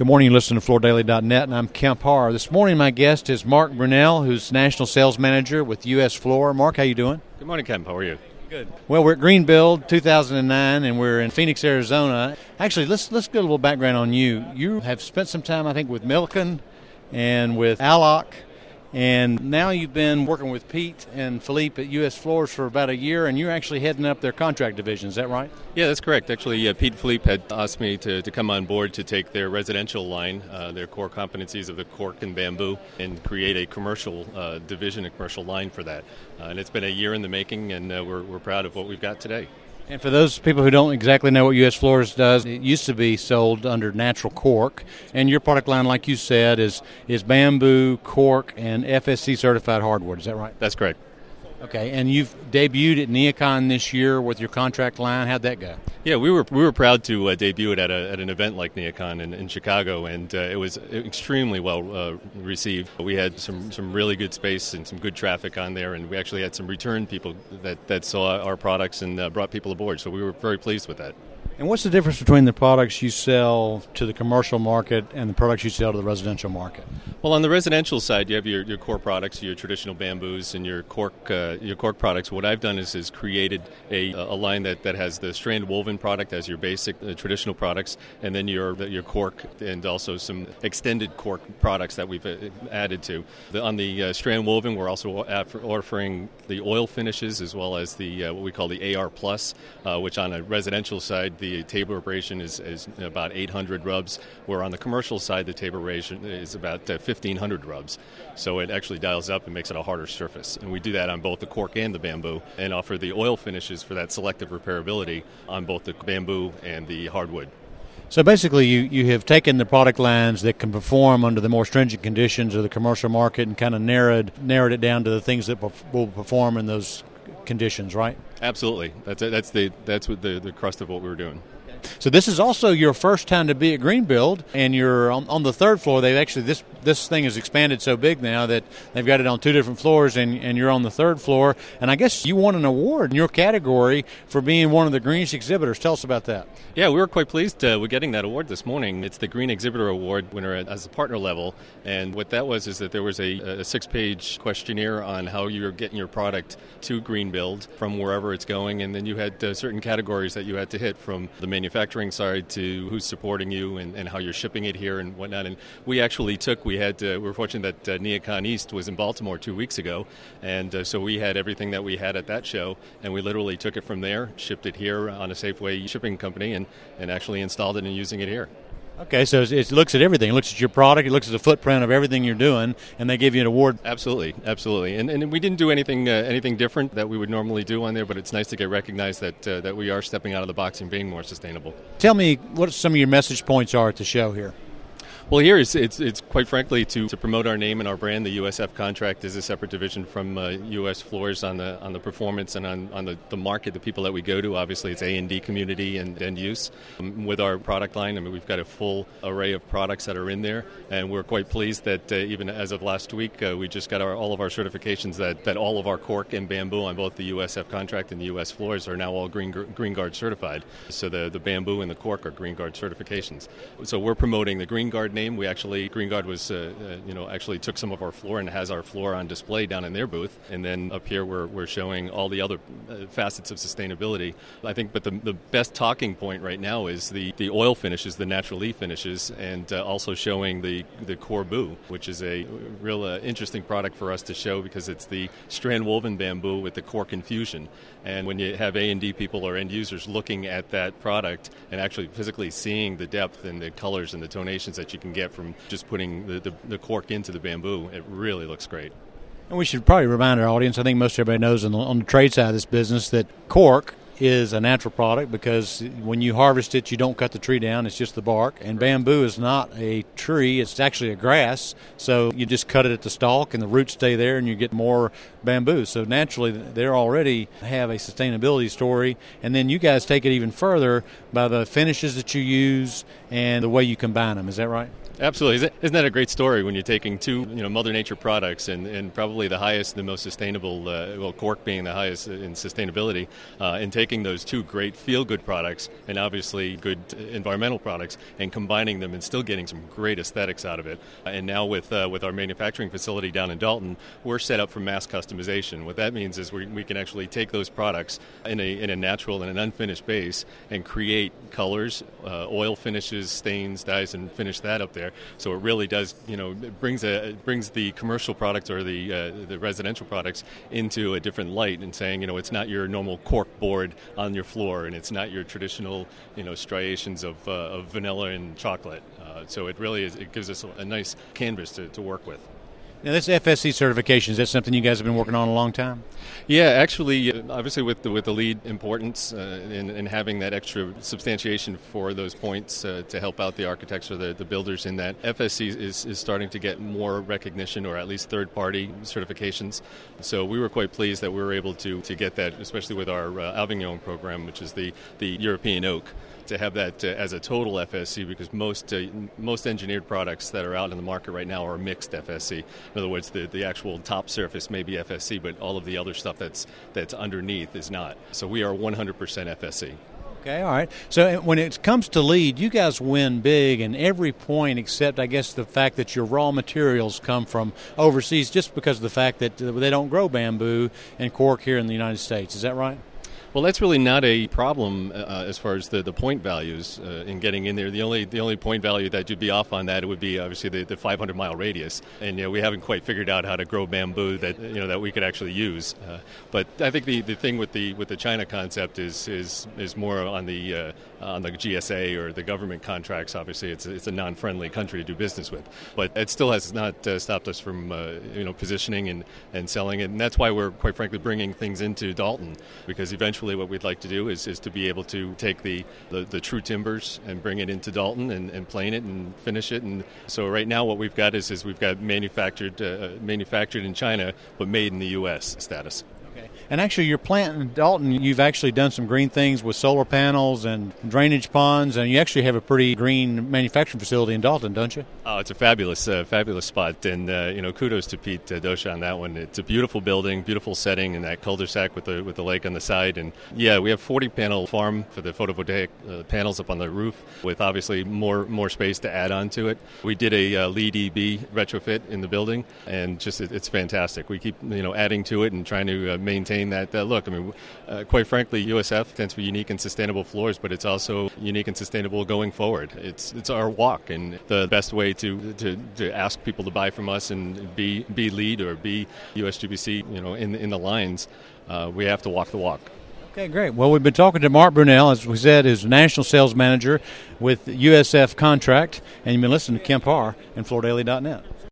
Good morning, you listen to FloorDaily.net, and I'm Kemp Harr. This morning my guest is Mark Brunell, who's National Sales Manager with U.S. Floor. Mark, how you doing? Good morning, Kemp. How are you? Good. Well, we're at Greenbuild 2009, and we're in Phoenix, Arizona. Actually, let's get a little background on you. You have spent some time, I think, with Milliken and with Alloc, and now you've been working with Pete and Philippe at U.S. Floors for about a year, and you're actually heading up their contract division. Is that right? Yeah, that's correct. Actually, Pete and Philippe had asked me to come on board to take their residential line, their core competencies of the cork and bamboo, and create a commercial division, a commercial line for that. And it's been a year in the making, and we're proud of what we've got today. And for those people who don't exactly know what U.S. Floors does, it used to be sold under natural cork, and your product line, like you said, is bamboo, cork, and FSC certified hardwood. Is that right? That's correct. Okay, and you've debuted at NeoCon this year with your contract line. How'd that go? Yeah, we were proud to debut it at an event like NeoCon in Chicago, and it was extremely well received. We had some really good space and some good traffic on there, and we actually had some return people that saw our products and brought people aboard. So we were very pleased with that. And what's the difference between the products you sell to the commercial market and the products you sell to the residential market? Well, on the residential side, you have your core products, your traditional bamboos, and your cork products. What I've done is created a line that has the strand woven product as your basic traditional products, and then your cork and also some extended cork products that we've added to. On the strand woven, we're also offering the oil finishes as well as the what we call the AR Plus, which on a residential side, the table abrasion is about 800 rubs, where on the commercial side, the table abrasion is about 1,500 rubs. So it actually dials up and makes it a harder surface. And we do that on both the cork and the bamboo, and offer the oil finishes for that selective repairability on both the bamboo and the hardwood. So basically, you have taken the product lines that can perform under the more stringent conditions of the commercial market and kind of narrowed it down to the things that will perform in those conditions, right? Absolutely. That's what the crust of what we were doing. So this is also your first time to be at Greenbuild, and you're on the third floor. They've actually this thing has expanded so big now that they've got it on two different floors, and you're on the third floor. And I guess you won an award in your category for being one of the greenest exhibitors. Tell us about that. Yeah, we were quite pleased with getting that award this morning. It's the Green Exhibitor Award winner as a partner level, and what that was is that there was a 6-page questionnaire on how you're getting your product to Greenbuild from wherever it's going, and then you had certain categories that you had to hit, from the manufacturing side to who's supporting you and how you're shipping it here and whatnot. And we actually we were fortunate that NeoCon East was in Baltimore 2 weeks ago, and so we had everything that we had at that show, and we literally took it from there, shipped it here on a Safeway shipping company, and actually installed it and using it here. Okay, so it looks at everything. It looks at your product. It looks at the footprint of everything you're doing, and they give you an award. Absolutely. And we didn't do anything different that we would normally do on there, but it's nice to get recognized that we are stepping out of the box and being more sustainable. Tell me what some of your message points are at the show here. Well, here it's quite frankly to promote our name and our brand. The USF contract is a separate division from U.S. Floors on the performance and on the market, the people that we go to. Obviously, it's A&D community and end use. With our product line, I mean, we've got a full array of products that are in there, and we're quite pleased that even as of last week, we just got all of our certifications that all of our cork and bamboo on both the USF contract and the U.S. Floors are now all Green Guard certified. So the bamboo and the cork are Green Guard certifications. So we're promoting the Green Guard name. Green Guard was, actually took some of our floor and has our floor on display down in their booth. And then up here we're showing all the other facets of sustainability. I think, but the best talking point right now is the oil finishes, the natural leaf finishes, and also showing the Corbu, which is a real interesting product for us to show because it's the strand woven bamboo with the cork infusion. And when you have A&D people or end users looking at that product and actually physically seeing the depth and the colors and the tonations that you can get from just putting the cork into the bamboo, it really looks great. And we should probably remind our audience, I think most everybody knows on the trade side of this business, that cork is a natural product because when you harvest it, you don't cut the tree down, it's just the bark. And bamboo is not a tree, it's actually a grass, so you just cut it at the stalk and the roots stay there and you get more bamboo. So naturally, they already have a sustainability story, and then you guys take it even further by the finishes that you use and the way you combine them. Is that right? Absolutely. Isn't that a great story when you're taking two, Mother Nature products and probably the highest, the most sustainable, cork being the highest in sustainability, and taking those two great feel-good products and obviously good environmental products and combining them and still getting some great aesthetics out of it. And now with our manufacturing facility down in Dalton, we're set up for mass customization. What that means is we can actually take those products in a natural and an unfinished base and create colors, oil finishes, stains, dyes, and finish that up there. So it really does, it brings the commercial products or the residential products into a different light and saying, it's not your normal cork board on your floor and it's not your traditional, striations of vanilla and chocolate. So it really is, it gives us a nice canvas to work with. Now, this FSC certification, is that something you guys have been working on a long time? Yeah, actually, obviously with the LEED importance and having that extra substantiation for those points to help out the architects or the builders in that, FSC is starting to get more recognition or at least third-party certifications. So we were quite pleased that we were able to get that, especially with our Avignon program, which is the European oak, to have that as a total FSC, because most engineered products that are out in the market right now are mixed FSC. In other words, the actual top surface may be FSC, but all of the other stuff that's underneath is not. So we are 100% FSC. Okay, all right. So when it comes to LEED, you guys win big in every point except, I guess, the fact that your raw materials come from overseas just because of the fact that they don't grow bamboo and cork here in the United States. Is that right? Well, that's really not a problem as far as the point values in getting in there. The only point value that you'd be off on that, it would be obviously the 500-mile radius. And we haven't quite figured out how to grow bamboo that we could actually use. But I think the thing with the China concept is more on the GSA or the government contracts. Obviously, it's a non-friendly country to do business with. But it still has not stopped us from positioning and selling it. And that's why we're quite frankly bringing things into Dalton, because eventually what we'd like to do is to be able to take the true timbers and bring it into Dalton and plane it and finish it. And so right now what we've got is we've got manufactured in China but made in the U.S. status. Okay. And actually your plant in Dalton, you've actually done some green things with solar panels and drainage ponds, and you actually have a pretty green manufacturing facility in Dalton, don't you? Oh, it's a fabulous spot, and kudos to Pete Dosha on that one. It's a beautiful building, beautiful setting, and that cul-de-sac with the lake on the side. And yeah, we have 40-panel farm for the photovoltaic panels up on the roof, with obviously more space to add on to it. We did a LEED EB retrofit in the building, and just it's fantastic. We keep adding to it and trying to maintain that look. I mean, quite frankly, USF tends to be unique and sustainable floors, but it's also unique and sustainable going forward. It's our walk, and the best way to ask people to buy from us and be LEED or be USGBC, in the lines, we have to walk the walk. Okay, great. Well, we've been talking to Mark Brunell, as we said, is National Sales Manager with USF Contract, and you've been listening to Kemp Harr and FloorDaily.net.